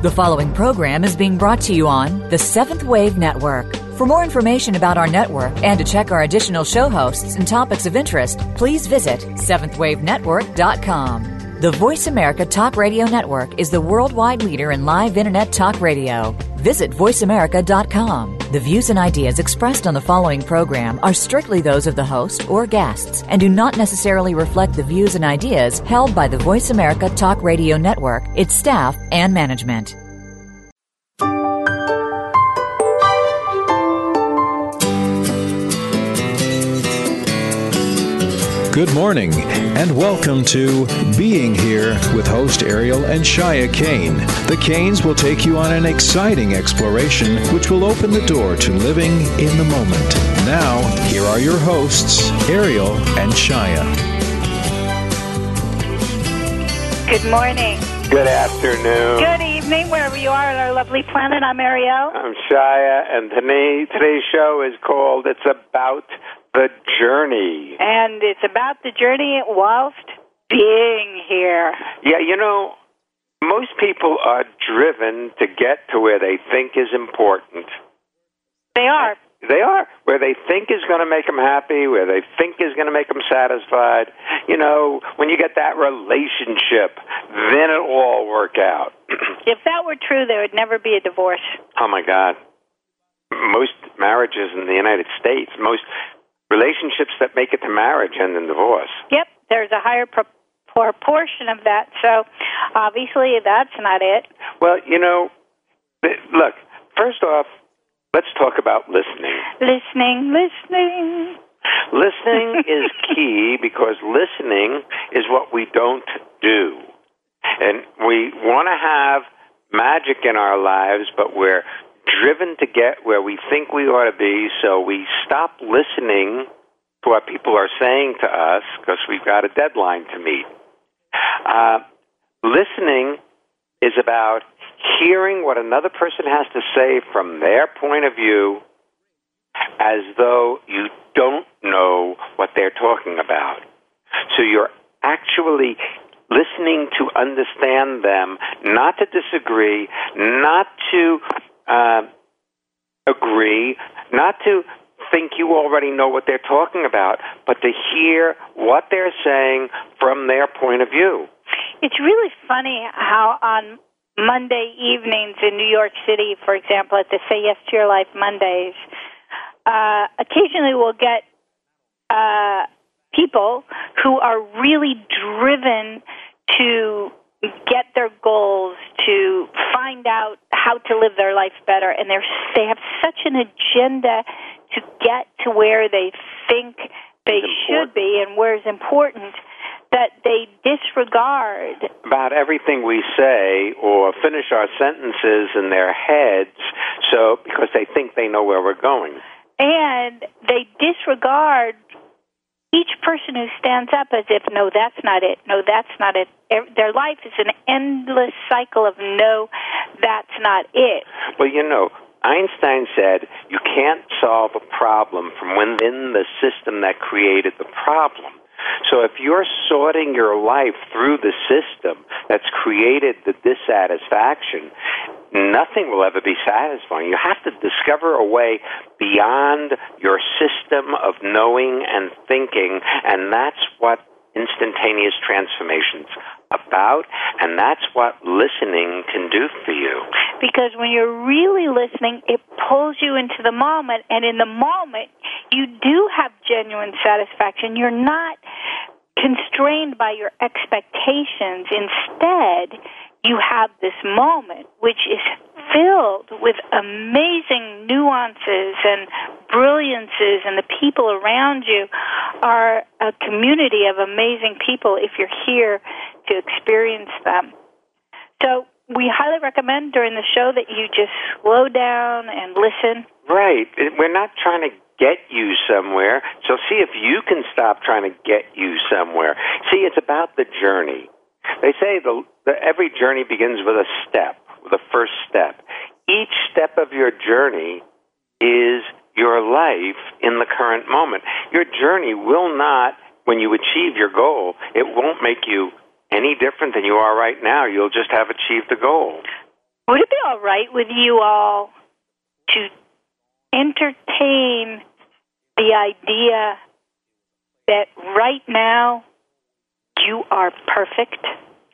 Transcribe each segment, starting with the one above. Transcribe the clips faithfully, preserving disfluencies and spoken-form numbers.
The following program is being brought to you on the Seventh Wave Network. For more information about our network and to check our additional show hosts and topics of interest, please visit seventh wave network dot com. The Voice America Talk Radio Network is the worldwide leader in live Internet talk radio. Visit voice america dot com. The views and ideas expressed on the following program are strictly those of the host or guests and do not necessarily reflect the views and ideas held by the Voice America Talk Radio Network, its staff, and management. Good morning, and welcome to Being Here with host Ariel and Shia Kane. The Kanes will take you on an exciting exploration which will open the door to living in the moment. Now, here are your hosts, Ariel and Shia. Good morning. Good afternoon. Good evening, wherever you are on our lovely planet. I'm Ariel. I'm Shia, and today, today's show is called It's About the Journey. And it's about the journey whilst being here. Yeah, you know, most people are driven to get to where they think is important. They are. They are. Where they think is going to make them happy, where they think is going to make them satisfied. You know, when you get that relationship, then it'll all work out. If that were true, there would never be a divorce. Oh, my God. Most marriages in the United States, most relationships that make it to marriage end in divorce. Yep, there's a higher pro- proportion of that, so obviously that's not it. Well, you know, look, first off, let's talk about listening. Listening, listening. Listening is key because listening is what we don't do. And we want to have magic in our lives, but we're driven to get where we think we ought to be, so we stop listening to what people are saying to us because we've got a deadline to meet. Uh, listening is about hearing what another person has to say from their point of view as though you don't know what they're talking about. So you're actually listening to understand them, not to disagree, not to Uh, agree, not to think you already know what they're talking about, but to hear what they're saying from their point of view. It's really funny how on Monday evenings in New York City, for example, at the Say Yes to Your Life Mondays, uh, occasionally we'll get uh, people who are really driven to get their goals, to find out how to live their life better, and they're, they have such an agenda to get to where they think they should be and where it's important that they disregard about everything we say or finish our sentences in their heads, so because they think they know where we're going. And they disregard each person who stands up as if, no, that's not it, no, that's not it. Their life is an endless cycle of, no, that's not it. Well, you know, Einstein said you can't solve a problem from within the system that created the problem. So if you're sorting your life through the system that's created the dissatisfaction, nothing will ever be satisfying. You have to discover a way beyond your system of knowing and thinking, and that's what instantaneous transformation's about, and that's what listening can do for you. Because when you're really listening, it pulls you into the moment, and in the moment, you do have genuine satisfaction. You're not constrained by your expectations. Instead, you have this moment, which is filled with amazing nuances and brilliances, and the people around you are a community of amazing people if you're here to experience them. So we highly recommend during the show that you just slow down and listen. Right. We're not trying to get you somewhere, so see if you can stop trying to get you somewhere. See, it's about the journey. They say the, the every journey begins with a step, with a first step. Each step of your journey is your life in the current moment. Your journey will not, when you achieve your goal, it won't make you any different than you are right now. You'll just have achieved the goal. would it be all right with you all to entertain the idea that right now you are perfect?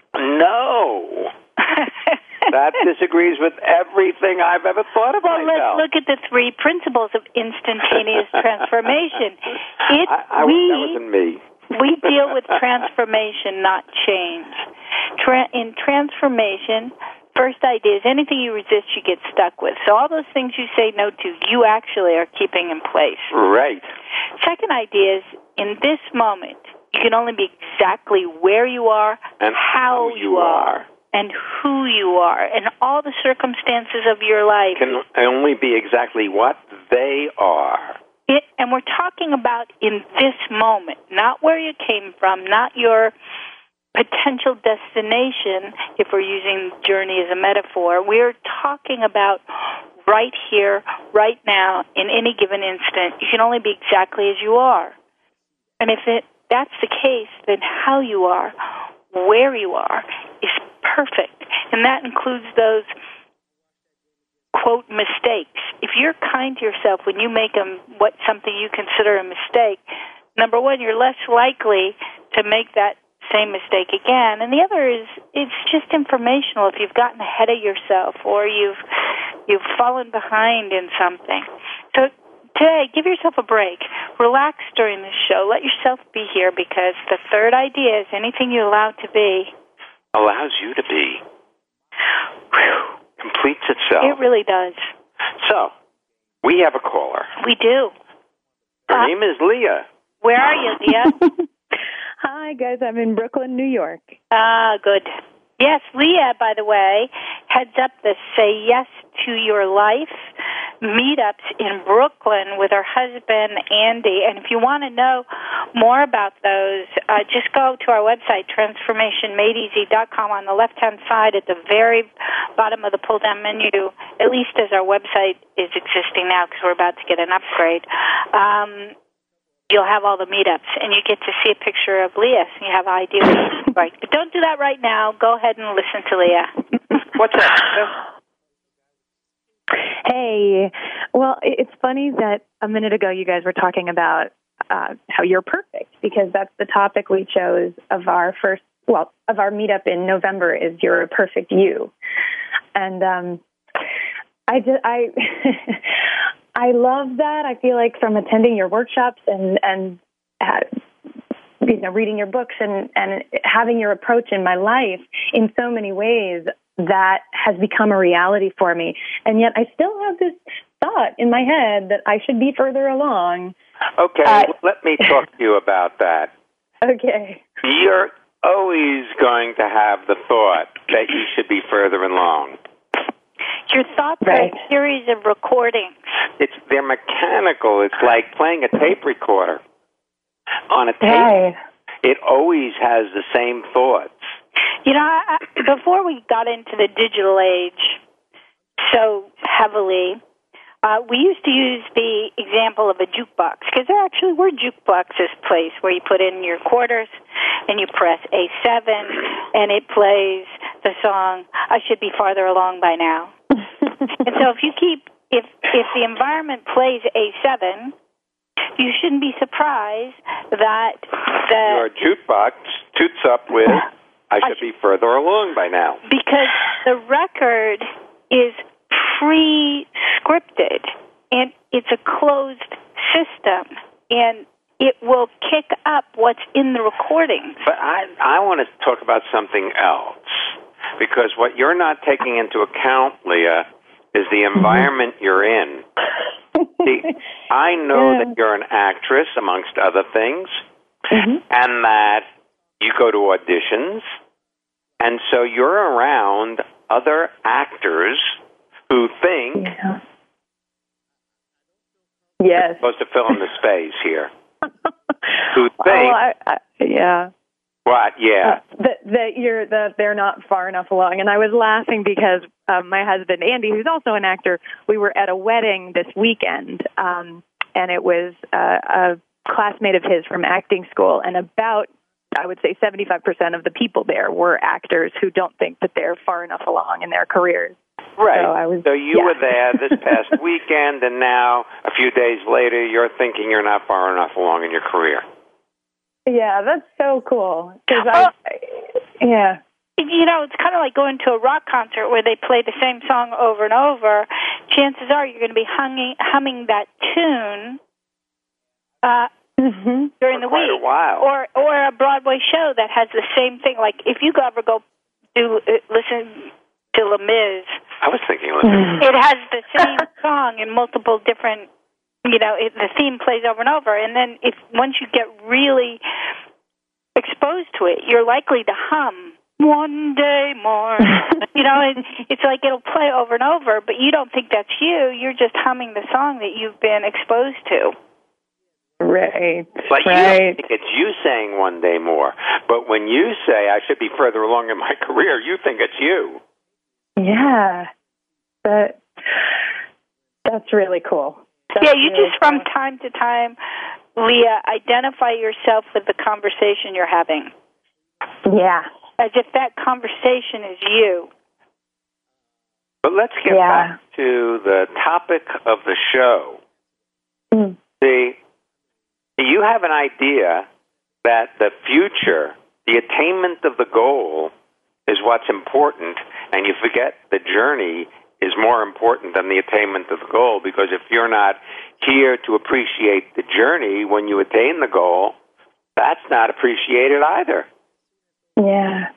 No. That disagrees with everything I've ever thought of well, myself. Well, let's look at the three principles of instantaneous transformation. It, I, I, we, that wasn't me. We deal with transformation, not change. Tra- in transformation, first idea is anything you resist, you get stuck with. So all those things you say no to, you actually are keeping in place. Right. Second idea is, in this moment, you can only be exactly where you are, and how you are, and who you are, and all the circumstances of your life. Can only be exactly what they are. It, and we're talking about in this moment, not where you came from, not your potential destination, if we're using journey as a metaphor. We're talking about right here, right now, in any given instant. You can only be exactly as you are. And if it, that's the case, then how you are, where you are, is perfect. And that includes those, quote, mistakes. If you're kind to yourself when you make a, what something you consider a mistake, number one, you're less likely to make that same mistake again. And the other is, it's just informational. If you've gotten ahead of yourself or you've you've fallen behind in something. So today, give yourself a break. Relax during this show. Let yourself be here, because the third idea is anything you allow to be allows you to be. Whew. Completes itself. It really does. So, we have a caller. We do. Her uh, name is Leah. Where are you, Leah? Hi, guys. I'm in Brooklyn, New York. Ah, good. Yes, Leah, by the way, heads up the Say Yes to Your Life meetups in Brooklyn with her husband, Andy. And if you want to know more about those, uh, just go to our website, transformation made easy dot com. On the left-hand side at the very bottom of the pull-down menu, at least as our website is existing now, because we're about to get an upgrade, um, you'll have all the meetups, and you get to see a picture of Leah, so you have an idea what she looks like. But don't do that right now. Go ahead and listen to Leah. What's up? Hey. Well, it's funny that a minute ago you guys were talking about uh, how you're perfect, because that's the topic we chose of our first, well, of our meetup in November, is You're a Perfect You. And um, I just, I... I love that. I feel like from attending your workshops and, and uh, you know, reading your books and, and having your approach in my life in so many ways, that has become a reality for me. And yet I still have this thought in my head that I should be further along. Okay, uh, well, let me talk to you about that. Okay. You're always going to have the thought that you should be further along. Your thoughts right. are a series of recordings. It's they're mechanical. It's like playing a tape recorder. On a tape, right. It always has the same thoughts. You know, I, before we got into the digital age so heavily, uh, we used to use the example of a jukebox, because there actually were jukeboxes placed where you put in your quarters and you press A seven and it plays the song, I Should Be Farther Along by Now. And so if you keep, if if the environment plays A seven, you shouldn't be surprised that the... Your jukebox toots up with, I should be further along by now. Because the record is pre-scripted, and it's a closed system, and it will kick up what's in the recordings. But I, I want to talk about something else, because what you're not taking into account, Leah, is the environment mm-hmm. you're in. See, I know yeah. that you're an actress, amongst other things, mm-hmm. and that you go to auditions, and so you're around other actors who think yeah. yes. you're supposed to fill in the space here. Who think... Oh, I, I, yeah. What? Yeah. Uh, that that you're that they're not far enough along, and I was laughing because um, my husband Andy, who's also an actor, we were at a wedding this weekend, um, and it was uh, a classmate of his from acting school, and about I would say seventy-five percent of the people there were actors who don't think that they're far enough along in their careers. Right. So, I was, so you yeah. were there this past weekend, and now, a few days later, you're thinking you're not far enough along in your career. Yeah, that's so cool. Cause well, I, yeah. You know, it's kind of like going to a rock concert where they play the same song over and over. Chances are you're going to be humming, humming that tune uh, mm-hmm. during For the quite week. a while. Or, or a Broadway show that has the same thing. Like, if you ever go do uh, listen to Les Mis, I was thinking, listen. it has the same song in multiple different, you know, it, the theme plays over and over. And then if once you get really exposed to it, you're likely to hum one day more. You know, it, it's like it'll play over and over, but you don't think that's you. You're just humming the song that you've been exposed to. Right. But you right. don't think it's you saying one day more. But when you say I should be further along in my career, you think it's you. Yeah. But that's really cool. That's yeah, you really just cool. from time to time, Leah, identify yourself with the conversation you're having. Yeah. As if that conversation is you. But let's get yeah. back to the topic of the show. Mm. See, you have an idea that the future, the attainment of the goal, is what's important, and you forget the journey is more important than the attainment of the goal, because if you're not here to appreciate the journey when you attain the goal, that's not appreciated either. Yeah.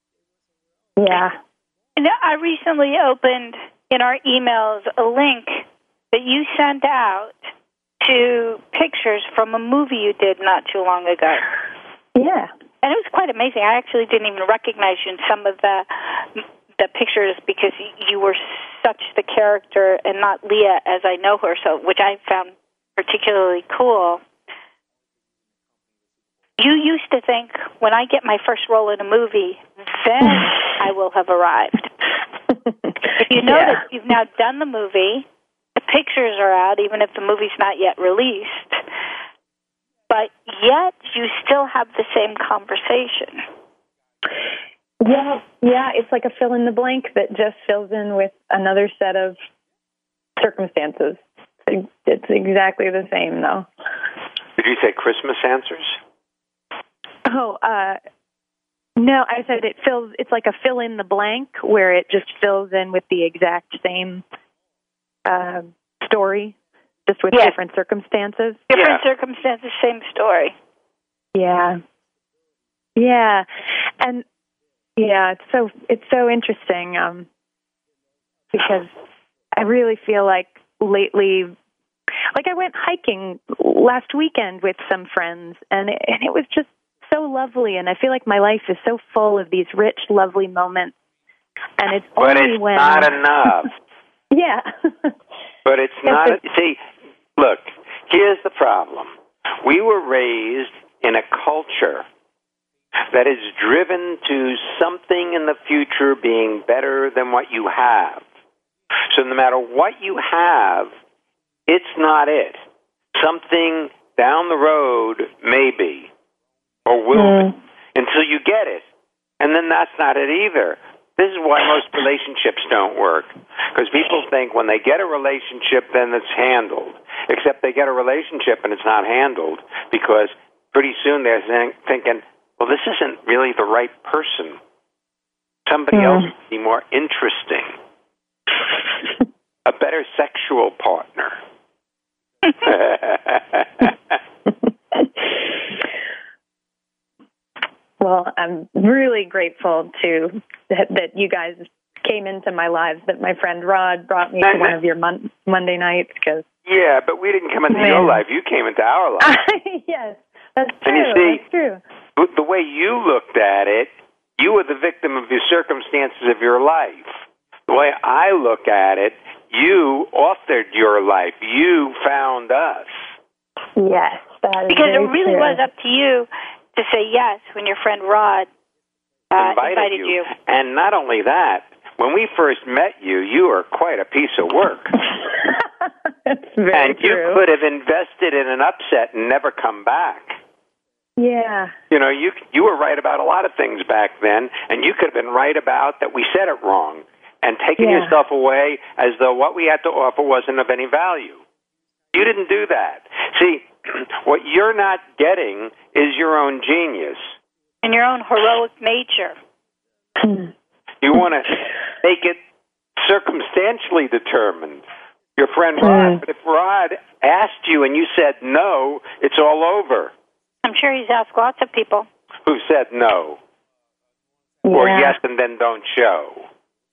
Yeah. And I recently opened in our emails a link that you sent out to pictures from a movie you did not too long ago. Yeah. And it was quite amazing. I actually didn't even recognize you in some of the the pictures because you were such the character and not Leah as I know her, so which I found particularly cool. You used to think, when I get my first role in a movie, then I will have arrived. If you know yeah. that you've now done the movie, the pictures are out, even if the movie's not yet released, but yet you still have the same conversation. Yeah, yeah, it's like a fill in the blank that just fills in with another set of circumstances. It's exactly the same, though. Did you say Christmas answers? Oh, uh, no, I said it fills, it's like a fill in the blank where it just fills in with the exact same uh, story, just with yes. different circumstances. Different yeah. circumstances, same story. Yeah. Yeah. And yeah, it's so it's so interesting um, because I really feel like lately, like I went hiking last weekend with some friends, and it, and it was just so lovely. And I feel like my life is so full of these rich, lovely moments. And it's but only it's when not enough. yeah. But it's not. See, look. Here's the problem. We were raised in a culture that is driven to something in the future being better than what you have. So no matter what you have, it's not it. Something down the road may be, or will mm. be, until you get it. And then that's not it either. This is why most relationships don't work. Because people think when they get a relationship, then it's handled. Except they get a relationship and it's not handled, because pretty soon they're thinking, well, this isn't really the right person. Somebody mm. else would be more interesting. A better sexual partner. Well, I'm really grateful to that, that you guys came into my lives, that my friend Rod brought me to one of your mon- Monday nights. Cause yeah, but we didn't come into your life. You came into our life. Yes, that's true. And you see, that's true. The way you looked at it, you were the victim of the circumstances of your life. The way I look at it, you authored your life. You found us. Yes, that is Because it very really true. was up to you to say yes when your friend Rod uh, invited, invited you. you. And not only that, when we first met you, you were quite a piece of work. That's very and true. you could have invested in an upset and never come back. Yeah. You know, you you were right about a lot of things back then, and you could have been right about that we said it wrong. and taking Yeah. yourself away as though what we had to offer wasn't of any value. You didn't do that. See, what you're not getting is your own genius. And your own heroic nature. You want to make it circumstantially determined. Your friend Rod, Mm. but if Rod asked you and you said no, it's all over. I'm sure he's asked lots of people. Who said no? Yeah. Or yes and then don't show.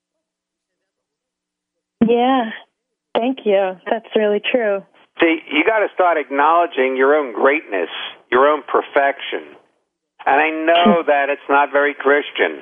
Yeah. Thank you. That's really true. See, you got to start acknowledging your own greatness, your own perfection. And I know that it's not very Christian.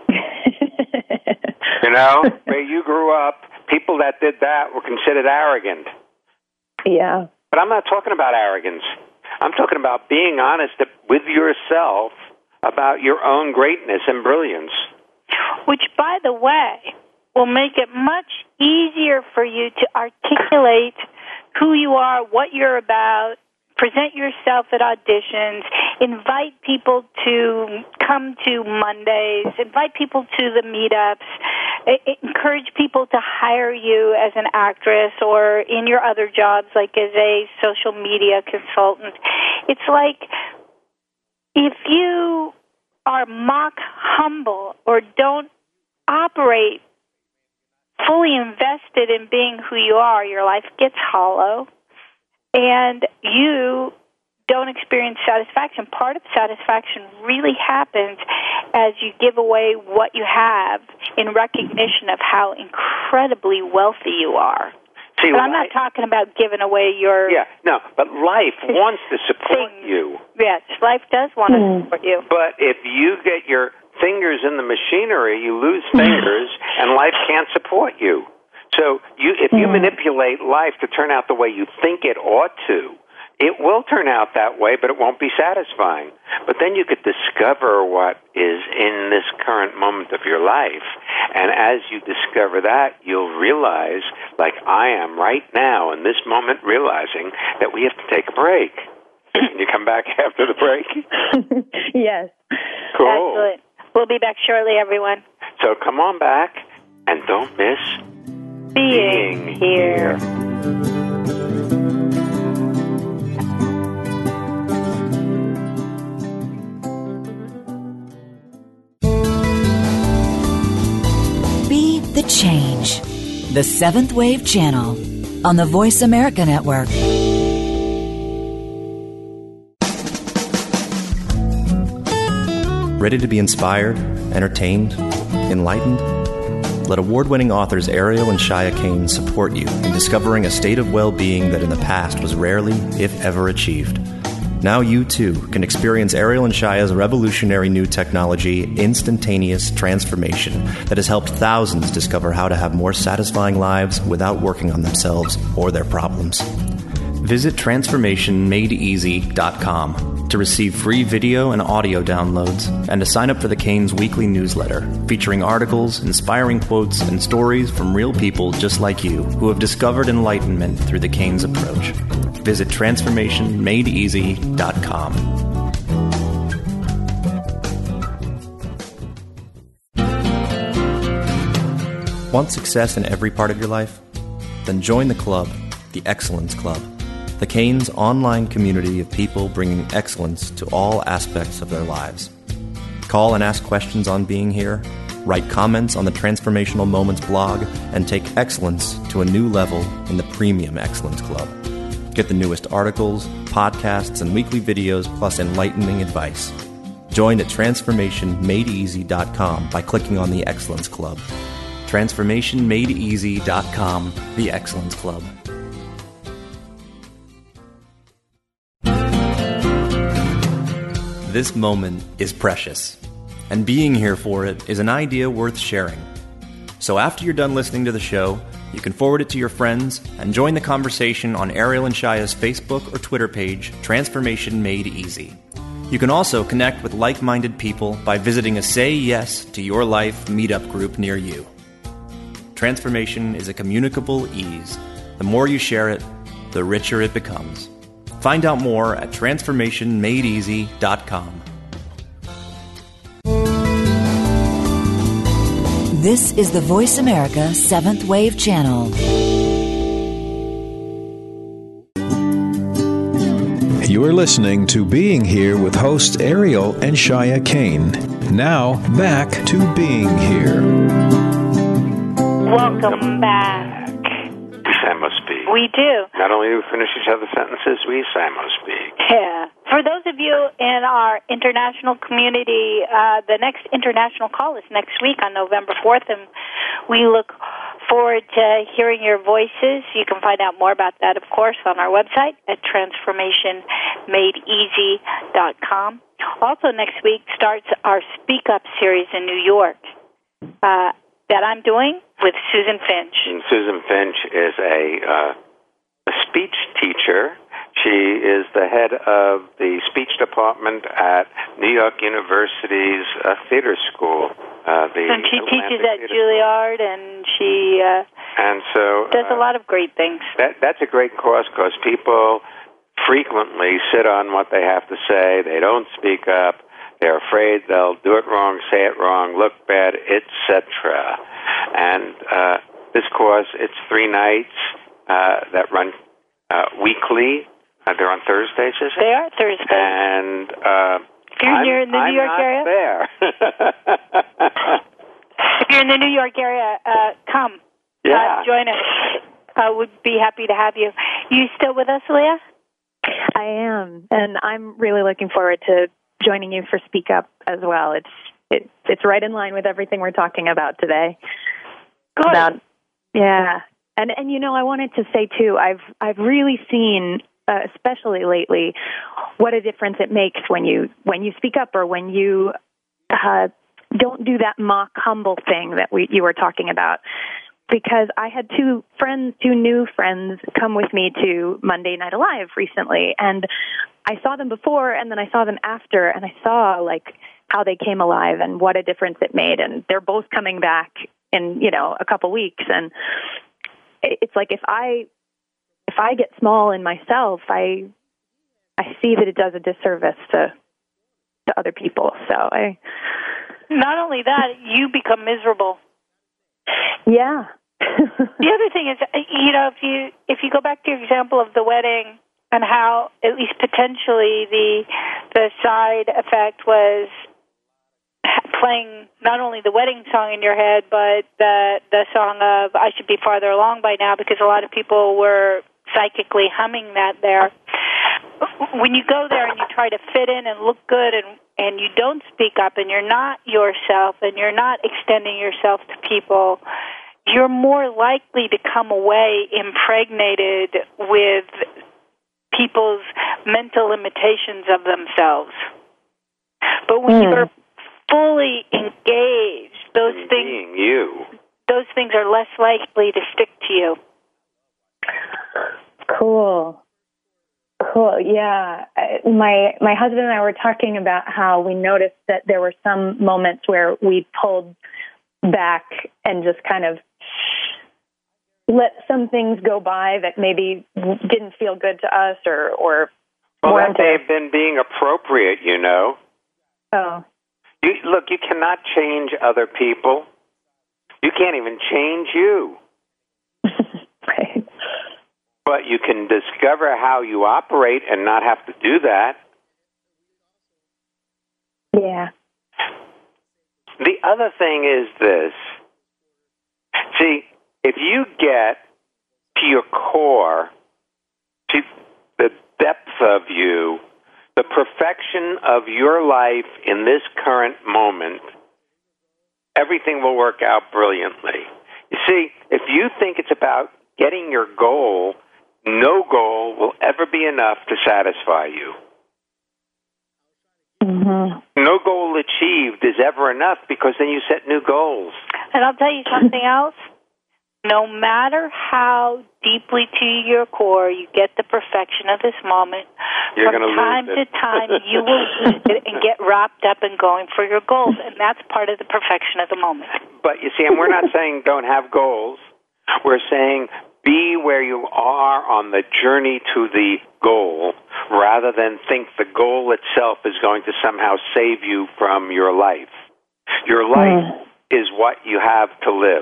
You know, where you grew up, people that did that were considered arrogant. Yeah. But I'm not talking about arrogance. I'm talking about being honest with yourself about your own greatness and brilliance. Which, by the way, will make it much easier for you to articulate who you are, what you're about, present yourself at auditions, invite people to come to Mondays, invite people to the meetups, encourage people to hire you as an actress or in your other jobs, like as a social media consultant. It's like if you are mock humble or don't operate fully invested in being who you are, your life gets hollow. And you don't experience satisfaction. Part of satisfaction really happens as you give away what you have in recognition of how incredibly wealthy you are. See, but I'm life, not talking about giving away your... Yeah, no, but life wants to support things. you. Yes, life does want to Mm. support you. But if you get your fingers in the machinery, you lose fingers, and life can't support you. So you, if you Mm. manipulate life to turn out the way you think it ought to, it will turn out that way, but it won't be satisfying. But then you could discover what is in this current moment of your life. And as you discover that, you'll realize, like I am right now in this moment, realizing that we have to take a break. Can you come back after the break? Yes. Cool. Excellent. We'll be back shortly, everyone. So come on back, and don't miss Being, being here. Be the change. The Seventh Wave Channel on the Voice America Network. Ready to be inspired, entertained, enlightened? Let award-winning authors Ariel and Shia Kane support you in discovering a state of well-being that in the past was rarely, if ever, achieved. Now you, too, can experience Ariel and Shia's revolutionary new technology, Instantaneous Transformation, that has helped thousands discover how to have more satisfying lives without working on themselves or their problems. Visit transformation made easy dot com to receive free video and audio downloads and to sign up for the Kane's weekly newsletter featuring articles, inspiring quotes, and stories from real people just like you who have discovered enlightenment through the Kane's approach. Visit transformation made easy dot com. Want success in every part of your life? Then join the club, the Excellence Club, the Kane's online community of people bringing excellence to all aspects of their lives. Call and ask questions on being here, write comments on the Transformational Moments blog, and take excellence to a new level in the Premium Excellence Club. Get the newest articles, podcasts, and weekly videos, plus enlightening advice. Join at transformation made easy dot com by clicking on the Excellence Club. transformation made easy dot com, the Excellence Club. This moment is precious, and being here for it is an idea worth sharing. So after you're done listening to the show, you can forward it to your friends and join the conversation on Ariel and Shia's Facebook or Twitter page, Transformation Made Easy. You can also connect with like-minded people by visiting a Say Yes to Your Life meetup group near you. Transformation is a communicable ease. The more you share it, the richer it becomes. Find out more at transformation made easy dot com. This is the Voice America Seventh Wave Channel. You are listening to Being Here with hosts Ariel and Shia Kane. Now, back to Being Here. Welcome back. Simul-speak. We do. Not only do we finish each other's sentences, we simul-speak. Yeah. For those of you in our international community, uh, the next international call is next week on November fourth, and we look forward to hearing your voices. You can find out more about that, of course, on our website at transformation made easy dot com. Also, next week starts our Speak Up series in New York uh, that I'm doing with Susan Finch. And Susan Finch is a, uh, a speech teacher. She is the head of the speech department at New York University's uh, theater school. Uh, the and she Atlantic teaches at Theater Juilliard, and she uh, and so does uh, a lot of great things. That, that's a great course because people frequently sit on what they have to say. They don't speak up. They're afraid they'll do it wrong, say it wrong, look bad, et cetera. And uh, this course, it's three nights uh, that run uh, weekly. Uh, they're on Thursdays, is it? They are Thursdays. And uh, if you're I'm, in the New I'm York not area, there. if you're in the New York area, uh, come. Yeah. Uh, join us. Uh, we'd be happy to have you. You still with us, Leah? I am, and I'm really looking forward to joining you for Speak Up as well. It's it, it's right in line with everything we're talking about today. Good. About, yeah, and and you know, I wanted to say too, I've I've really seen, uh, especially lately, what a difference it makes when you when you speak up or when you uh, don't do that mock humble thing that we you were talking about. Because I had two friends, two new friends, come with me to Monday Night Alive recently, and I saw them before, and then I saw them after, and I saw like how they came alive and what a difference it made. And they're both coming back in you know a couple weeks, and it's like if I if I get small in myself, I I see that it does a disservice to to other people. So I not only that, you become miserable. Yeah. The other thing is, you know, if you if you go back to your example of the wedding and how at least potentially the the side effect was playing not only the wedding song in your head, but the the song of I Should Be Farther Along by Now, because a lot of people were psychically humming that there. When you go there and you try to fit in and look good and and you don't speak up and you're not yourself and you're not extending yourself to people, you're more likely to come away impregnated with people's mental limitations of themselves. But when mm. you're fully engaged, those in things being you. those things are less likely to stick to you. Cool. Cool. Yeah. My my husband and I were talking about how we noticed that there were some moments where we pulled back and just kind of let some things go by that maybe didn't feel good to us or or well, that may have been being appropriate, you know. Oh. You look, you cannot change other people. You can't even change you. Right. But you can discover how you operate and not have to do that. Yeah. The other thing is this. See, if you get to your core, to the depth of you, the perfection of your life in this current moment, everything will work out brilliantly. You see, if you think it's about getting your goal, no goal will ever be enough to satisfy you. Mm-hmm. No goal achieved is ever enough because then you set new goals. And I'll tell you something else. No matter how deeply to your core you get the perfection of this moment, You're from time to time you will lose it and get wrapped up in going for your goals, and that's part of the perfection of the moment. But you see, and we're not saying don't have goals. We're saying be where you are on the journey to the goal rather than think the goal itself is going to somehow save you from your life. Your life mm. is what you have to live.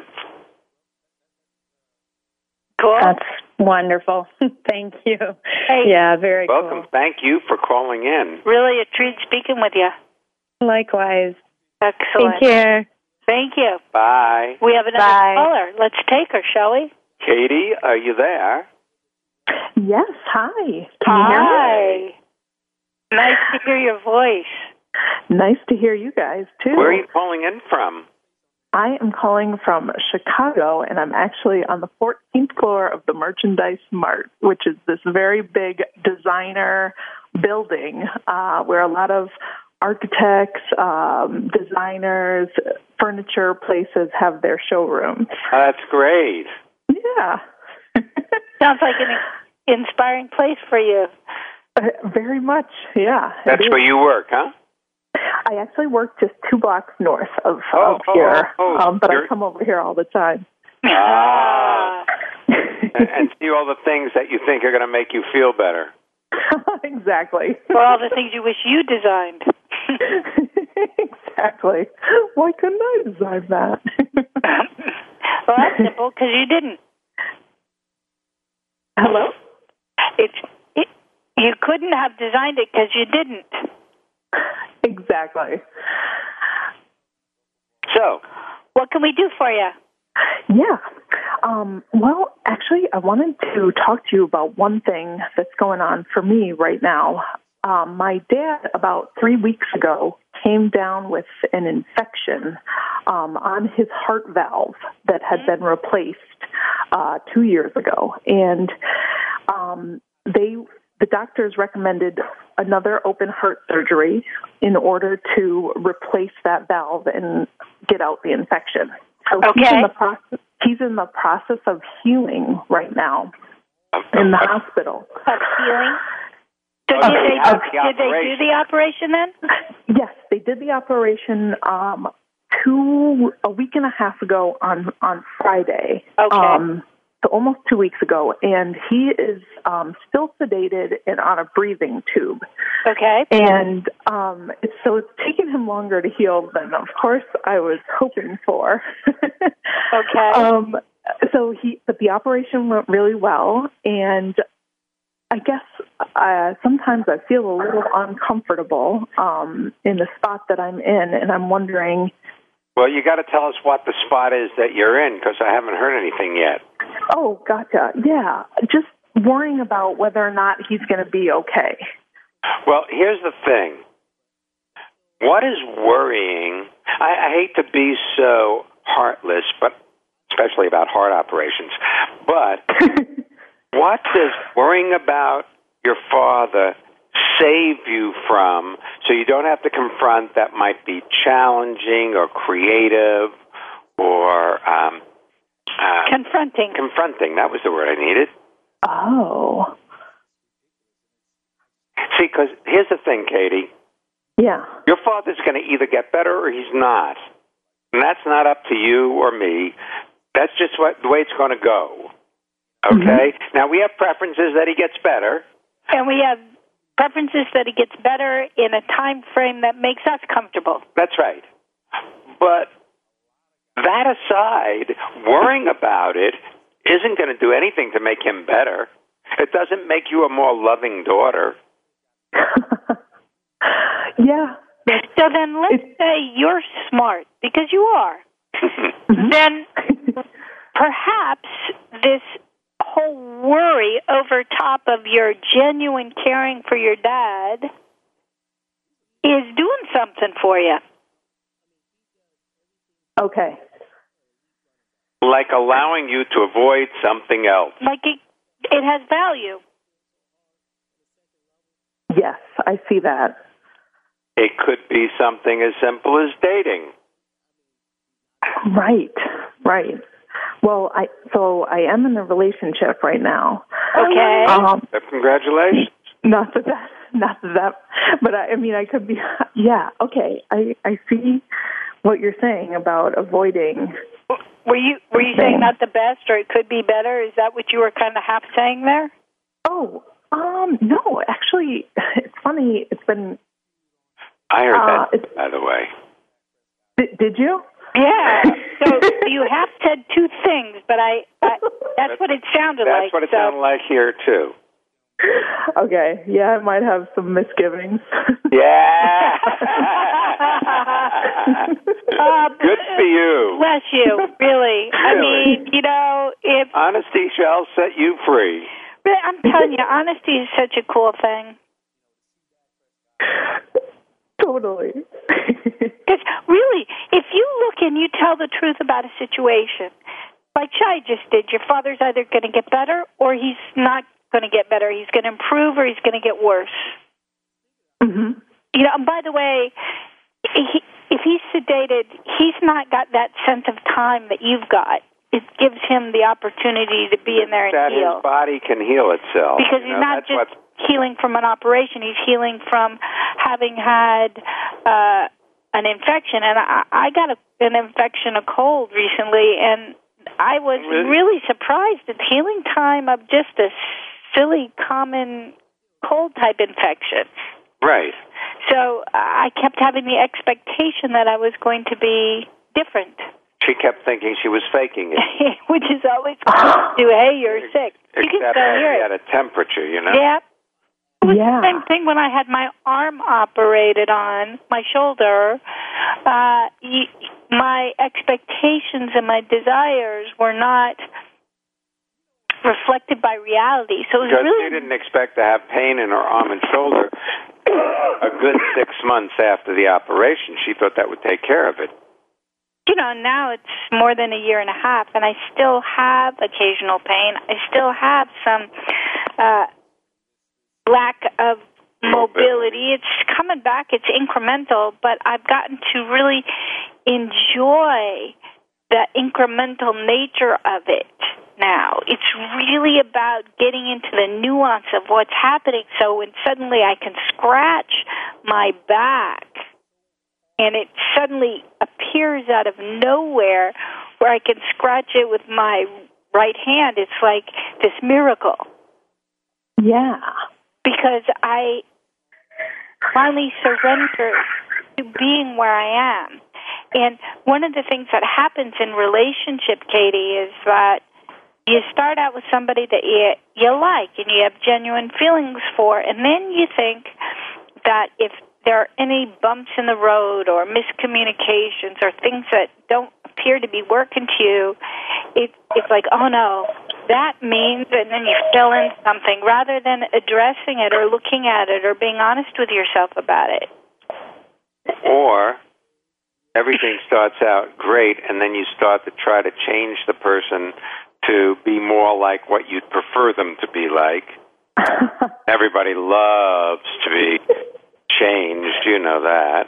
Cool. That's wonderful. Thank you. Hey, yeah, very welcome. cool. Thank you for calling in. Really a treat speaking with you. Likewise. Excellent. Take care. Thank you. Bye. We have another Bye. caller. Let's take her, shall we? Katie, are you there? Yes, hi. Can you Hi. hear me? Nice to hear your voice. Nice to hear you guys, too. Where are you calling in from? I am calling from Chicago, and I'm actually on the fourteenth floor of the Merchandise Mart, which is this very big designer building uh, where a lot of architects, um, designers, furniture places have their showrooms. Oh, that's great. Yeah. Sounds like an inspiring place for you. Uh, very much, yeah. That's it is. where you work, huh? I actually work just two blocks north of, Oh, of oh, here, oh, oh. um, but You're- I come over here all the time. Ah. and, and see all the things that you think are going to make you feel better. Exactly. For all the things you wish you designed. Exactly. Why couldn't I design that? Well, that's simple, because you didn't. Hello? It's, it, you couldn't have designed it because you didn't. Exactly. So, What can we do for you? Yeah. Um, well, actually, I wanted to talk to you about one thing that's going on for me right now. Um, my dad, about three weeks ago, came down with an infection um, on his heart valve that had been replaced uh, two years ago. And um, they, the doctors recommended another open heart surgery in order to replace that valve and get out the infection. So Okay. he's in the process. He's in the process of healing right now in the hospital. Of healing? So Oh, did, they they, have the did they do the operation then? Yes, they did the operation um, two a week and a half ago on on Friday. Okay. Um, so almost two weeks ago, and he is um, still sedated and on a breathing tube. Okay. And um, it's, so it's taken him longer to heal than, of course, I was hoping for. Okay. Um, so he, but the operation went really well, and I guess uh, sometimes I feel a little uncomfortable um, in the spot that I'm in, and I'm wondering. well, you got to tell us what the spot is that you're in, because I haven't heard anything yet. Oh, gotcha. Yeah, just worrying about whether or not he's going to be okay. Well, here's the thing. What is worrying? I, I hate to be so heartless, but especially about heart operations. But what does worrying about your father save you from, so you don't have to confront that might be challenging or creative or um, uh, Confronting. confronting? That was the word I needed. Oh, See, because here's the thing, Katie. yeah. Your father's going to either get better or he's not. And that's not up to you or me. That's just what the way it's going to go. Okay? Mm-hmm. Now, we have preferences that he gets better. And we have preferences that he gets better in a time frame that makes us comfortable. That's right. But that aside, worrying about it isn't going to do anything to make him better. It doesn't make you a more loving daughter. Yeah. So then let's say you're smart, because you are. Then perhaps this whole worry over top of your genuine caring for your dad is doing something for you. Okay. Like allowing you to avoid something else. Like it, it has value. Yes, I see that. It could be something as simple as dating. Right, right. Well, I so I am in a relationship right now. Okay. Um, Congratulations. not that, that, not that, that but I, I mean, I could be. Yeah. Okay. I I see what you're saying about avoiding. Were you were you saying not the best, or it could be better? Is that what you were kind of half saying there? Oh, um, no. Actually, it's funny. It's been. I heard Uh, that, by the way. Did, did you? Yeah. So you have said two things, but I, I that's what it sounded That's like. That's what it so. sounded like here, too. Okay. Yeah, I might have some misgivings. Yeah. uh, Good for you. Bless you, really. I mean, you know, if... Honesty shall set you free. I'm telling you, honesty is such a cool thing. Totally. Because really, if you look and you tell the truth about a situation, like Shai just did, your father's either going to get better or he's not going to get better. He's going to improve or he's going to get worse. Mm-hmm. You know, and by the way, he, if he's sedated, he's not got that sense of time that you've got. It gives him the opportunity to be in there and that heal. His body can heal itself. Because you he's know, not that's just what's... healing from an operation. He's healing from having had uh, an infection. And I, I got a, an infection, a cold recently, and I was really? really surprised at the healing time of just a silly, common cold-type infection. Right. So I kept having the expectation that I was going to be different. She kept thinking she was faking it. Which is always to, hey, you're sick. You can Except still hear she it. had a temperature, you know? Yeah. It was Yeah. the same thing when I had my arm operated on, my shoulder. Uh, y- my expectations and my desires were not reflected by reality. So it was because really... she didn't expect to have pain in her arm and shoulder a good six months after the operation. She thought that would take care of it. You know, now it's more than a year and a half, and I still have occasional pain. I still have some uh, lack of mobility. It's coming back. It's incremental, but I've gotten to really enjoy the incremental nature of it now. It's really about getting into the nuance of what's happening. So when suddenly I can scratch my back, and it suddenly appears out of nowhere where I can scratch it with my right hand, it's like this miracle. Yeah. Because I finally surrender to being where I am. And one of the things that happens in relationship, Katie, is that you start out with somebody that you, you like and you have genuine feelings for, and then you think that if there are any bumps in the road or miscommunications or things that don't appear to be working to you, it, it's like, oh, no, that means, and then you fill in something rather than addressing it or looking at it or being honest with yourself about it. Or everything starts out great, and then you start to try to change the person to be more like what you'd prefer them to be like. Everybody loves to be changed, you know that.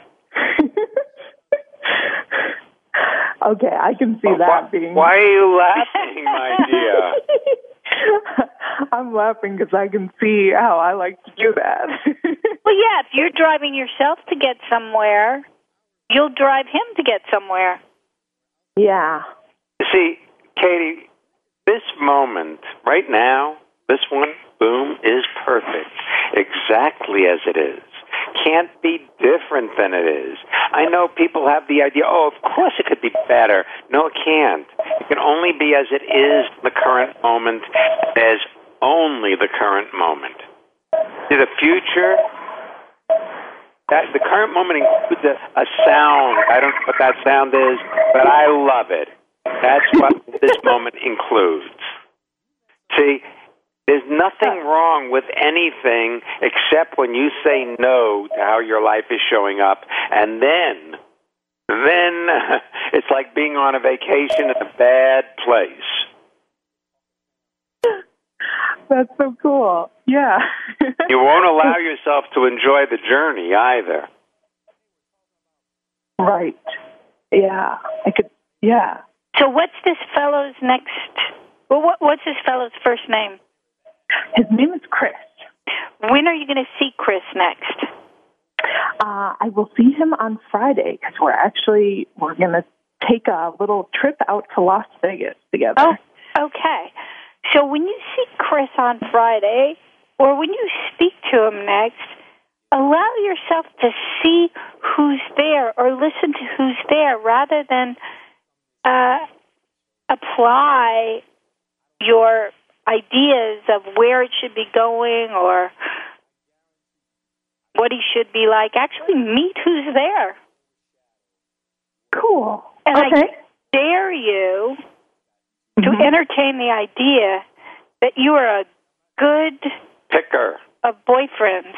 Okay, I can see well, that why, being... Why are you laughing, my dear? I'm laughing because I can see how I like to do that. Well, yeah, if you're driving yourself to get somewhere, you'll drive him to get somewhere. Yeah. See, Katie, this moment, right now, this one, boom, is perfect. Exactly as it is. Can't be different than it is. I know people have the idea, oh, of course it could be better. No, it can't. It can only be as it is the current moment, as only the current moment. See, the future, that the current moment includes a, a sound. I don't know what that sound is, but I love it. That's what this moment includes. See, there's nothing wrong with anything except when you say no to how your life is showing up, and then, then it's like being on a vacation in a bad place. That's so cool. Yeah. You won't allow yourself to enjoy the journey either. Right. Yeah. I could. Yeah. So what's this fellow's next? Well, what, what's this fellow's first name? His name is Chris. When are you going to see Chris next? Uh, I will see him on Friday because we're actually we're going to take a little trip out to Las Vegas together. Oh, okay. So when you see Chris on Friday, or when you speak to him next, allow yourself to see who's there or listen to who's there rather than uh, apply your ideas of where it should be going or what he should be like, actually meet who's there. Cool. And okay. I dare you to mm-hmm. entertain the idea that you are a good picker of boyfriends.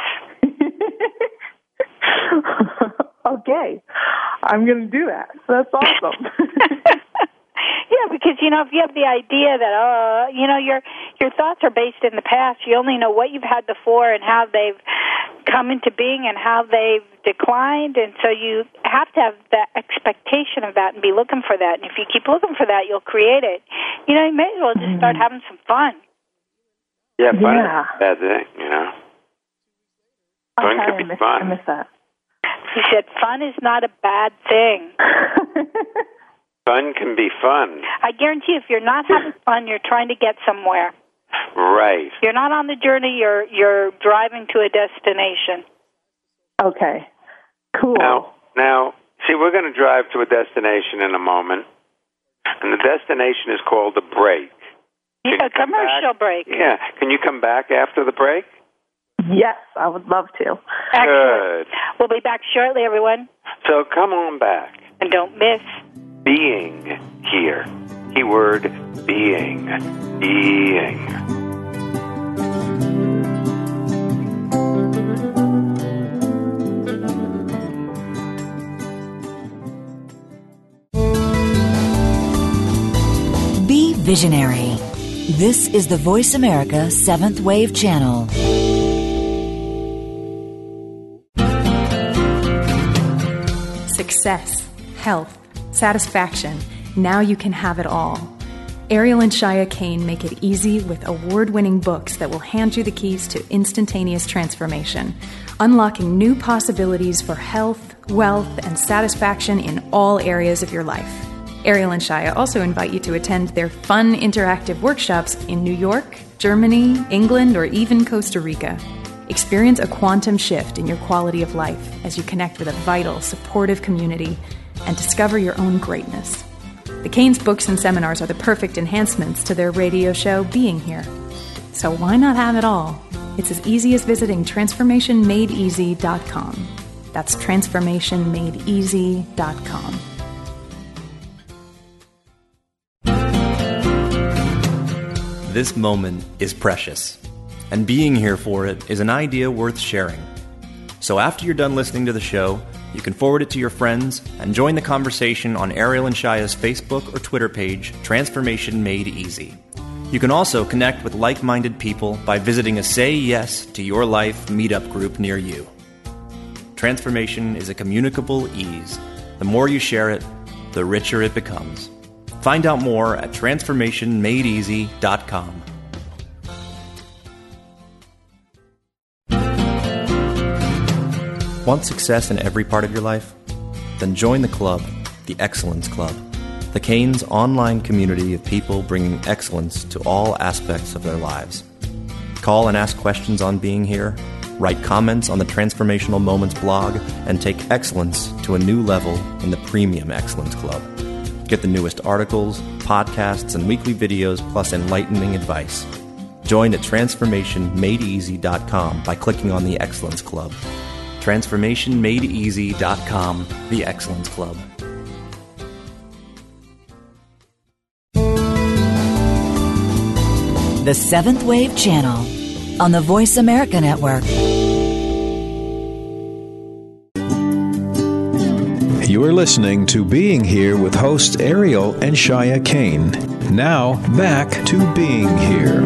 Okay. I'm going to do that. That's awesome. Yeah, because, you know, if you have the idea that, oh, you know, your your thoughts are based in the past, you only know what you've had before and how they've come into being and how they've declined, and so you have to have that expectation of that and be looking for that. And if you keep looking for that, you'll create it. You know, you may as well just start having some fun. Yeah, fun yeah. is a bad thing, you know. Fun okay, could be I miss, fun. I miss that. He said fun is not a bad thing. Fun can be fun. I guarantee if you're not having fun, you're trying to get somewhere. Right. You're not on the journey, you're you're driving to a destination. Okay. Cool. Now, now, see, we're going to drive to a destination in a moment, and the destination is called a break. Can Yeah, a commercial back? break. Yeah. Can you come back after the break? Yes, I would love to. Excellent. Good. We'll be back shortly, everyone. So come on back. And don't miss Being here. Keyword being. Being. Be visionary. This is the Voice America Seventh Wave Channel. Success, health, satisfaction. Now you can have it all. Ariel and Shia Kane make it easy with award-winning books that will hand you the keys to instantaneous transformation, unlocking new possibilities for health, wealth, and satisfaction in all areas of your life. Ariel and Shia also invite you to attend their fun interactive workshops in New York, Germany, England, or even Costa Rica. Experience a quantum shift in your quality of life as you connect with a vital, supportive community and discover your own greatness. The Kane's books and seminars are the perfect enhancements to their radio show, Being Here. So why not have it all? It's as easy as visiting transformation made easy dot com. That's transformation made easy dot com. This moment is precious, and being here for it is an idea worth sharing. So after you're done listening to the show, you can forward it to your friends and join the conversation on Ariel and Shia's Facebook or Twitter page, Transformation Made Easy. You can also connect with like-minded people by visiting a Say Yes to Your Life meetup group near you. Transformation is a communicable ease. The more you share it, the richer it becomes. Find out more at transformation made easy dot com. Want success in every part of your life? Then join the club, the Excellence Club, the Kane's online community of people bringing excellence to all aspects of their lives. Call and ask questions on Being Here, write comments on the Transformational Moments blog, and take excellence to a new level in the Premium Excellence Club. Get the newest articles, podcasts, and weekly videos, plus enlightening advice. Join at transformation made easy dot com by clicking on the Excellence Club. transformation made easy dot com, the Excellence Club. The Seventh Wave Channel on the Voice America Network. You are listening to Being Here with hosts Ariel and Shia Kane. Now, back to Being Here.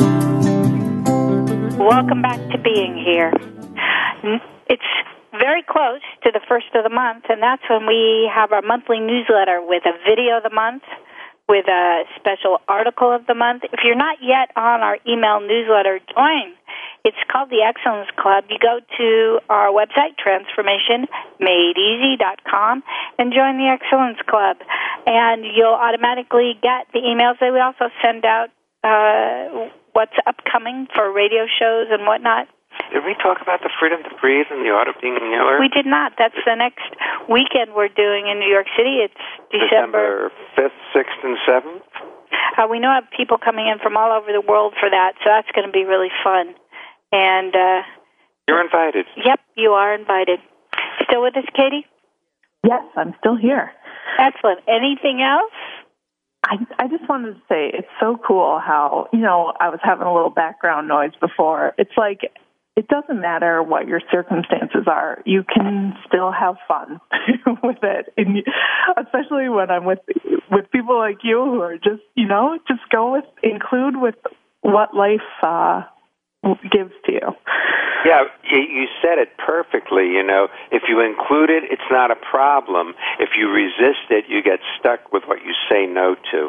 Welcome back to Being Here. It's very close to the first of the month, and that's when we have our monthly newsletter with a video of the month, with a special article of the month. If you're not yet on our email newsletter, join. It's called the Excellence Club. You go to our website, transformation made easy dot com, and join the Excellence Club. And you'll automatically get the emails that we also send out, uh, what's upcoming for radio shows and whatnot. did we talk about the freedom to breathe and the art of being a healer? We did not. That's the next weekend we're doing in New York City. It's December, December fifth, sixth, and seventh. Uh, we know I have people coming in from all over the world for that, so that's going to be really fun. And uh, you're invited. Yep, you are invited. Still with us, Katie? Yes, I'm still here. Excellent. Anything else? I, I just wanted to say it's so cool how, you know, I was having a little background noise before. It's like it doesn't matter what your circumstances are. You can still have fun with it, and you, especially when I'm with with people like you who are just, you know, just go with, include with what life uh, gives to you. Yeah, you said it perfectly. You know, if you include it, it's not a problem. If you resist it, you get stuck with what you say no to.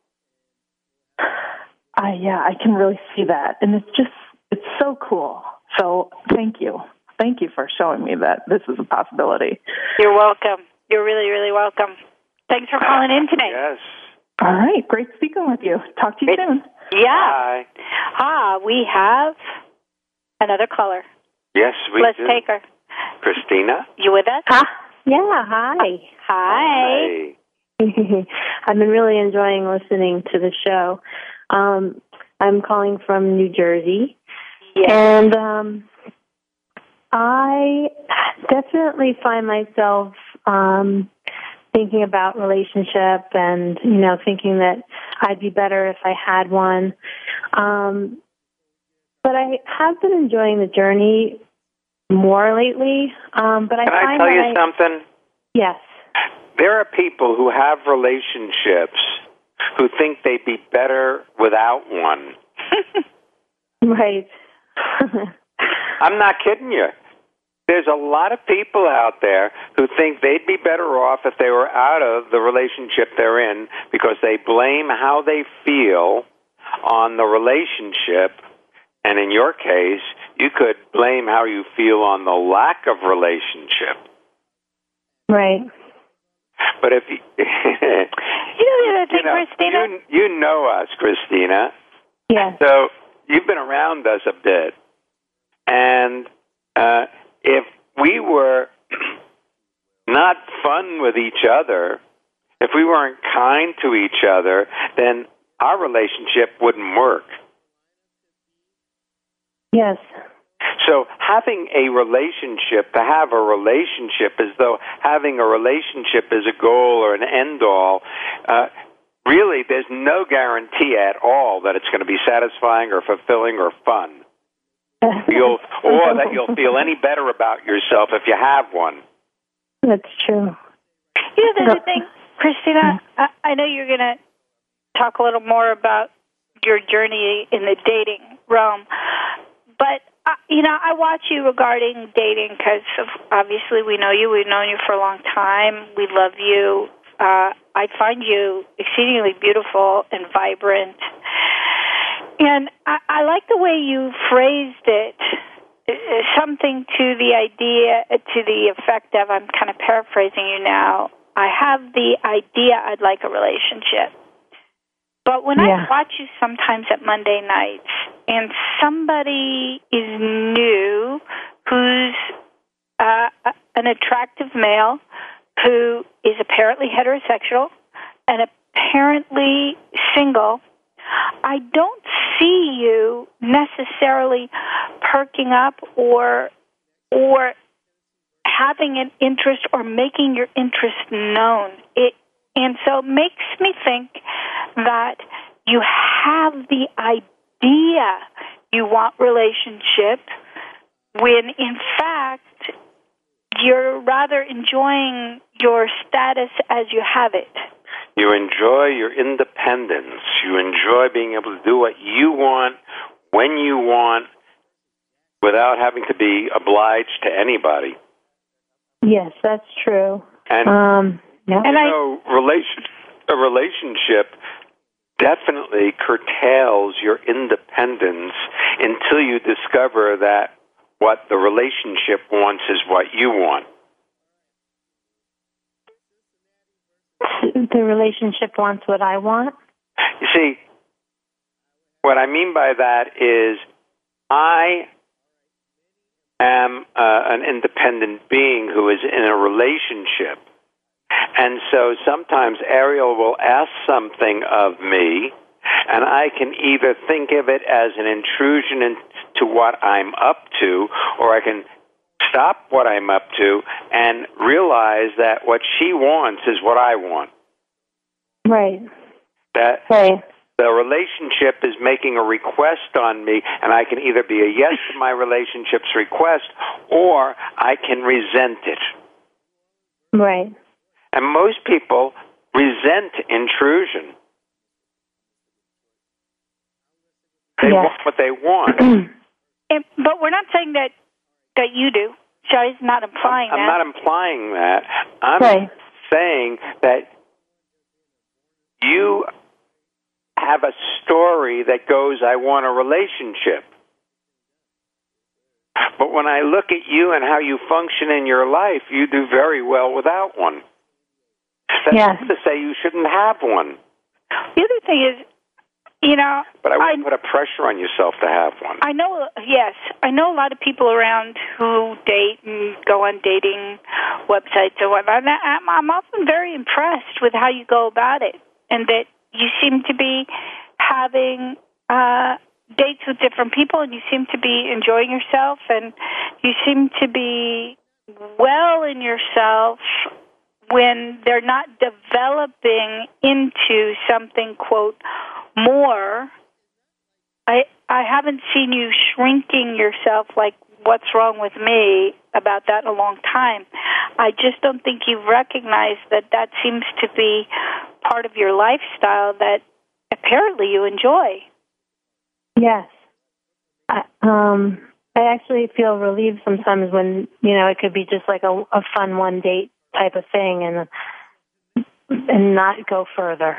I yeah, I can really see that, and it's just it's so cool. So thank you, thank you for showing me that this is a possibility. You're welcome. You're really, really welcome. Thanks for calling in today. Yes. All right, great speaking with you. Talk to you it, soon. Yeah. Bye. Ah, we have another caller. Yes, we Let's do. take her. Christina? You with us? Huh? Yeah, hi. Hi. Hi. I've been really enjoying listening to the show. Um, I'm calling from New Jersey. Yes. And um, I definitely find myself um, thinking about relationship and, you know, thinking that I'd be better if I had one. Um, but I have been enjoying the journey more lately. Um, but I Can find I tell that you I, something? Yes. There are people who have relationships who think they'd be better without one. Right. I'm not kidding you. There's a lot of people out there who think they'd be better off if they were out of the relationship they're in because they blame how they feel on the relationship. And in your case, you could blame how you feel on the lack of relationship. Right. But if you, you know the other thing, you know, Christina? You, you know us, Christina. Yes. So you've been around us a bit. And uh, if we were not fun with each other, if we weren't kind to each other, then our relationship wouldn't work. Yes. So having a relationship, to have a relationship as though having a relationship is a goal or an end-all, uh, really there's no guarantee at all that it's going to be satisfying or fulfilling or fun. You'll, or that you'll feel any better about yourself if you have one. That's true. You know the other thing, Christina, I, I know you're going to talk a little more about your journey in the dating realm, but Uh, you know, I watch you regarding dating because obviously we know you. We've known you for a long time. We love you. Uh, I find you exceedingly beautiful and vibrant. And I, I like the way you phrased it, something to the idea, to the effect of, I'm kind of paraphrasing you now, I have the idea I'd like a relationship. But when yeah. I watch you sometimes at Monday nights and somebody is new who's uh, an attractive male who is apparently heterosexual and apparently single, I don't see you necessarily perking up or or having an interest or making your interest known. It And so it makes me think that you have the idea you want relationship when, in fact, you're rather enjoying your status as you have it. You enjoy your independence. You enjoy being able to do what you want, when you want, without having to be obliged to anybody. Yes, that's true. And um, yeah. And you know, relation, a relationship definitely curtails your independence until you discover that what the relationship wants is what you want. The relationship wants what I want? You see, what I mean by that is I am uh, an independent being who is in a relationship. And so sometimes Ariel will ask something of me, and I can either think of it as an intrusion into what I'm up to, or I can stop what I'm up to and realize that what she wants is what I want. Right. That right. The relationship is making a request on me, and I can either be a yes to my relationship's request, or I can resent it. Right. And most people resent intrusion. They yes. want what they want. and, but we're not saying that, that you do. Shai's not implying I'm, that. I'm not implying that. I'm right. saying that you have a story that goes, I want a relationship. But when I look at you and how you function in your life, you do very well without one. That's yes. not to say you shouldn't have one. The other thing is, you know... But I wouldn't I, put a pressure on yourself to have one. I know, yes. I know a lot of people around who date and go on dating websites and whatnot. I'm, I'm often very impressed with how you go about it, and that you seem to be having uh, dates with different people, and you seem to be enjoying yourself, and you seem to be well in yourself when they're not developing into something, quote, more. I I haven't seen you shrinking yourself like, what's wrong with me, about that in a long time. I just don't think you recognize that that seems to be part of your lifestyle that apparently you enjoy. Yes. I, um, I actually feel relieved sometimes when, you know, it could be just like a, a fun one date type of thing and and not go further.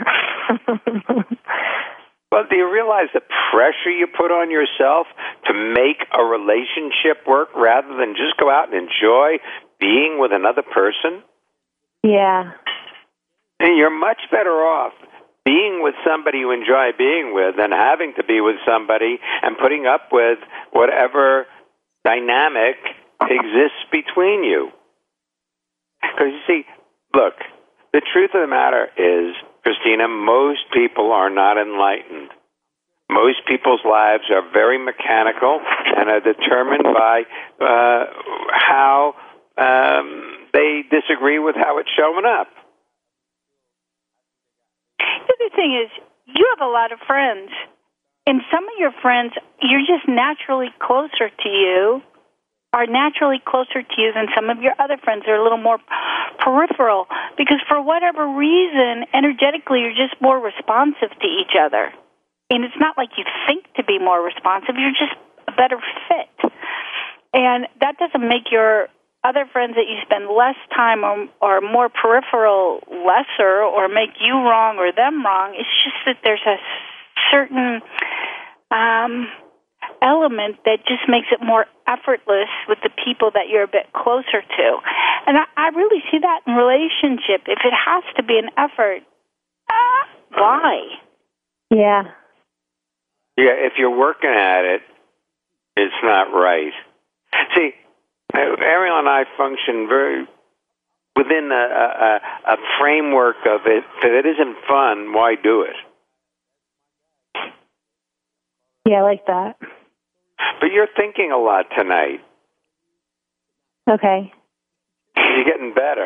Well, do you realize the pressure you put on yourself to make a relationship work rather than just go out and enjoy being with another person? Yeah. And you're much better off being with somebody you enjoy being with than having to be with somebody and putting up with whatever dynamic exists between you. Because, you see, look, the truth of the matter is, Christina, most people are not enlightened. Most people's lives are very mechanical and are determined by uh, how um, they disagree with how it's showing up. The other thing is, you have a lot of friends, and some of your friends, you're just naturally closer to you, are naturally closer to you than some of your other friends. They're a little more peripheral because for whatever reason, energetically, you're just more responsive to each other. And it's not like you think to be more responsive. You're just a better fit. And that doesn't make your other friends that you spend less time or, or more peripheral lesser or make you wrong or them wrong. It's just that there's a certain um, element that just makes it more effortless with the people that you're a bit closer to. And I, I really see that in relationship. If it has to be an effort, uh, why? Yeah. Yeah, if you're working at it, it's not right. See, Ariel and I function very within a, a, a framework of it. If it isn't fun, why do it? Yeah, I like that. But you're thinking a lot tonight. Okay. You're getting better.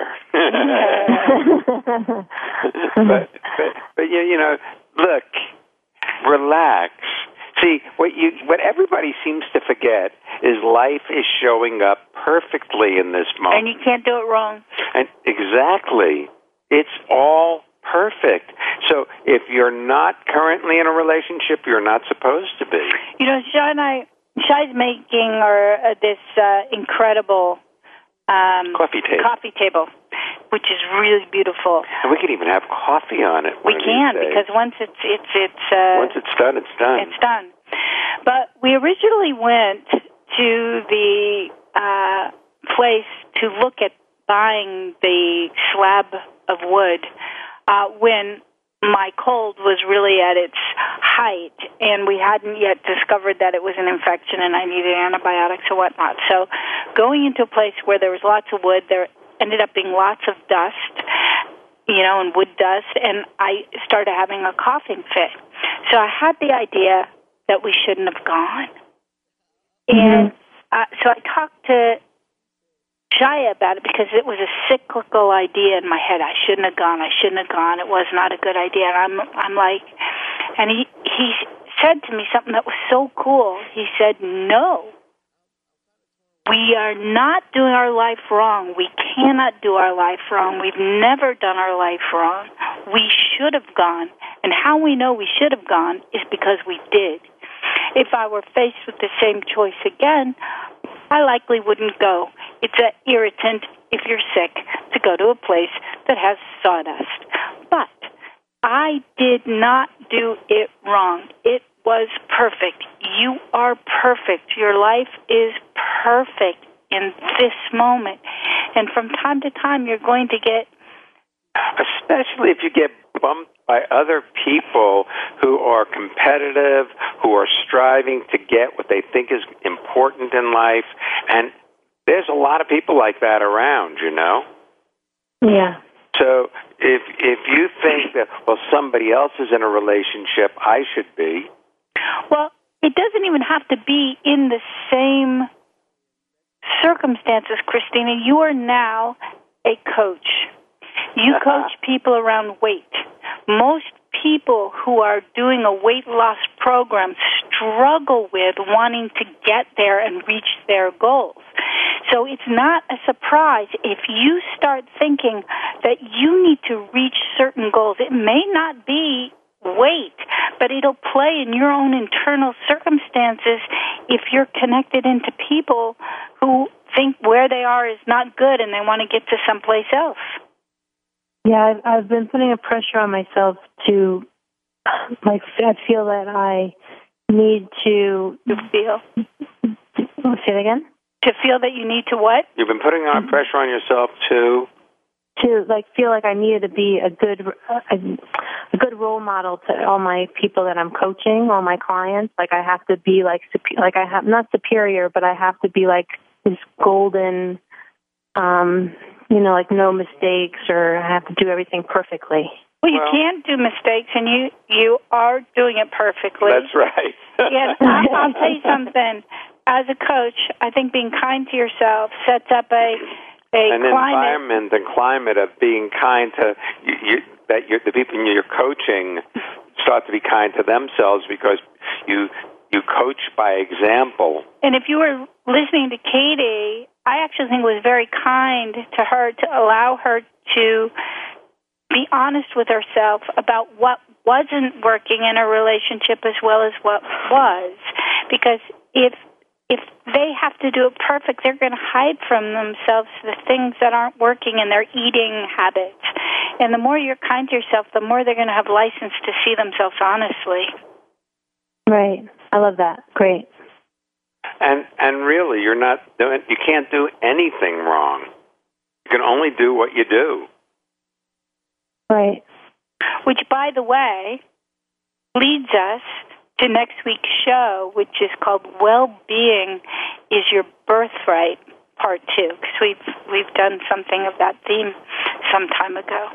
but, but, but you, you know, look, relax. See, what you, what everybody seems to forget is life is showing up perfectly in this moment. And you can't do it wrong. And exactly. It's all perfect. So if you're not currently in a relationship, you're not supposed to be. You know, Shai and I, Shai's making our, uh, this uh, incredible um, coffee table. coffee table, which is really beautiful. And we can even have coffee on it. We can, because once it's it's it's uh, once it's done, it's done. It's done. But we originally went to the uh, place to look at buying the slab of wood uh, when my cold was really at its height, and we hadn't yet discovered that it was an infection and I needed antibiotics or whatnot. So going into a place where there was lots of wood, there ended up being lots of dust, you know, and wood dust, and I started having a coughing fit. So I had the idea that we shouldn't have gone. Mm-hmm. And uh, so I talked to Shia about it because it was a cyclical idea in my head. I shouldn't have gone. I shouldn't have gone. It was not a good idea. And I'm, I'm like, and he, he said to me something that was so cool. He said, no, we are not doing our life wrong. We cannot do our life wrong. We've never done our life wrong. We should have gone. And how we know we should have gone is because we did. If I were faced with the same choice again, I likely wouldn't go. It's an irritant, if you're sick, to go to a place that has sawdust. But I did not do it wrong. It was perfect. You are perfect. Your life is perfect in this moment. And from time to time, you're going to get... Especially if you get bumped by other people who are competitive, who are striving to get what they think is important in life. And there's a lot of people like that around, you know? Yeah. So if if you think that, well, somebody else is in a relationship, I should be. Well, it doesn't even have to be in the same circumstances, Christina. You are now a coach. You coach people around weight. Most people who are doing a weight loss program struggle with wanting to get there and reach their goals. So it's not a surprise if you start thinking that you need to reach certain goals. It may not be weight, but it'll play in your own internal circumstances if you're connected into people who think where they are is not good and they want to get to someplace else. Yeah, I've, I've been putting a pressure on myself to, like, I feel that I need to... To feel? Say it again? To feel that you need to what? You've been putting on pressure on yourself to... To, like, feel like I needed to be a good, a, a good role model to all my people that I'm coaching, all my clients. Like, I have to be, like, like I have, not superior, but I have to be, like, this golden... um you know, like no mistakes, or I have to do everything perfectly. Well, you well, can't do mistakes, and you, you are doing it perfectly. That's right. Yeah, I'll, I'll tell you something. As a coach, I think being kind to yourself sets up a a an climate. environment and climate of being kind to you, you, that you're, the people you're coaching start to be kind to themselves because you you coach by example. And if you were listening to Katie, I actually think it was very kind to her to allow her to be honest with herself about what wasn't working in a relationship as well as what was. Because if if they have to do it perfect, they're going to hide from themselves the things that aren't working in their eating habits. And the more you're kind to yourself, the more they're going to have license to see themselves honestly. Right. I love that. Great. And and really, you're not doing. You can't do anything wrong. You can only do what you do. Right. Which, by the way, leads us to next week's show, which is called "Well-Being is Your Birthright," Part Two, because we've we've done something of that theme some time ago.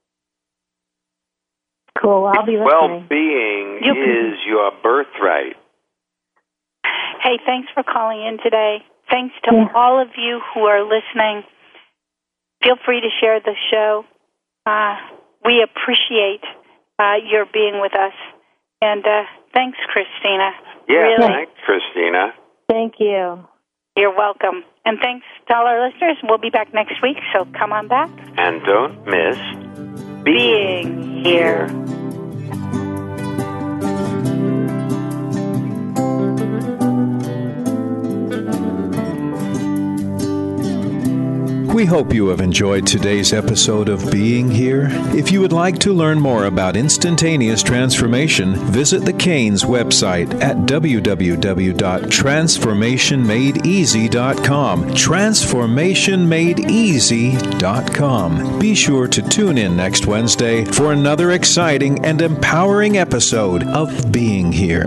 Cool. I'll be listening. Well-being You'll is be- your birthright. Hey, thanks for calling in today. Thanks to yeah. all of you who are listening. Feel free to share the show. Uh, we appreciate uh, your being with us. And uh, thanks, Christina. Yeah, really. Thanks, Christina. Thank you. You're welcome. And thanks to all our listeners. We'll be back next week, so come on back. And don't miss being, being here. We hope you have enjoyed today's episode of Being Here. If you would like to learn more about instantaneous transformation, visit the Canes website at w w w dot transformation made easy dot com. transformation made easy dot com. Be sure to tune in next Wednesday for another exciting and empowering episode of Being Here.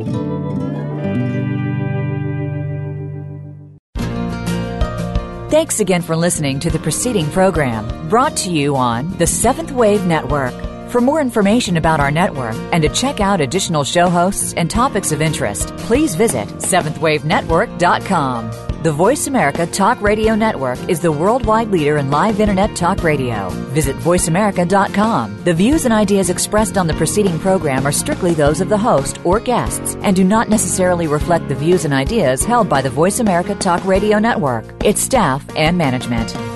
Thanks again for listening to the preceding program, brought to you on the Seventh Wave Network. For more information about our network and to check out additional show hosts and topics of interest, please visit seventh wave network dot com. The Voice America Talk Radio Network is the worldwide leader in live Internet talk radio. Visit voice america dot com. The views and ideas expressed on the preceding program are strictly those of the host or guests and do not necessarily reflect the views and ideas held by the Voice America Talk Radio Network, its staff, and management.